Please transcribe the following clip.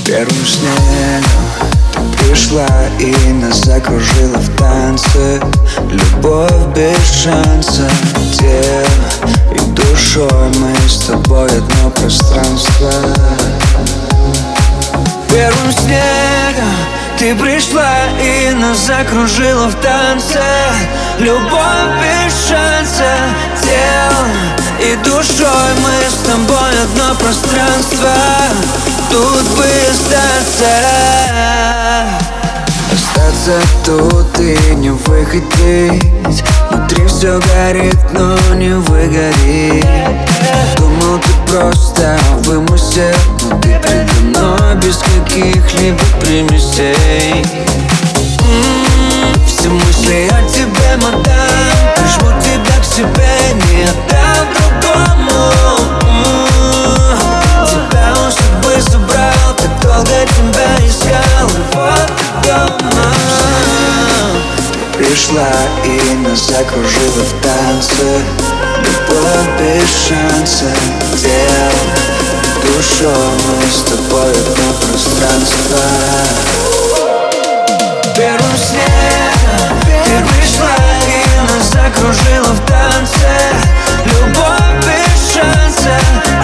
Первым снегом ты пришла и нас закружила в танце. Любовь без шанса, телом и душой мы с тобой одно пространство. Первым снегом ты пришла и нас закружила в танце. Любовь без шанса, телом и душой мы с тобой одно пространство. Тут бы остаться тут и не выходить. Внутри все горит, но не выгорит. Думал, ты просто вымысел, но ты предо мной без каких-либо примесей. Все мысли о тебе, мадам, прижму тебя к себе, не отдам другому. Тебя у судьбы забрал, так долго тебя искал, и вот ты дома. Ты пришла и нас закружила в танце. Любовь без шанса, телом, душой мы с тобой одно пространство. Первым снегом ты пришла и нас закружила в танце. Любовь без шанса,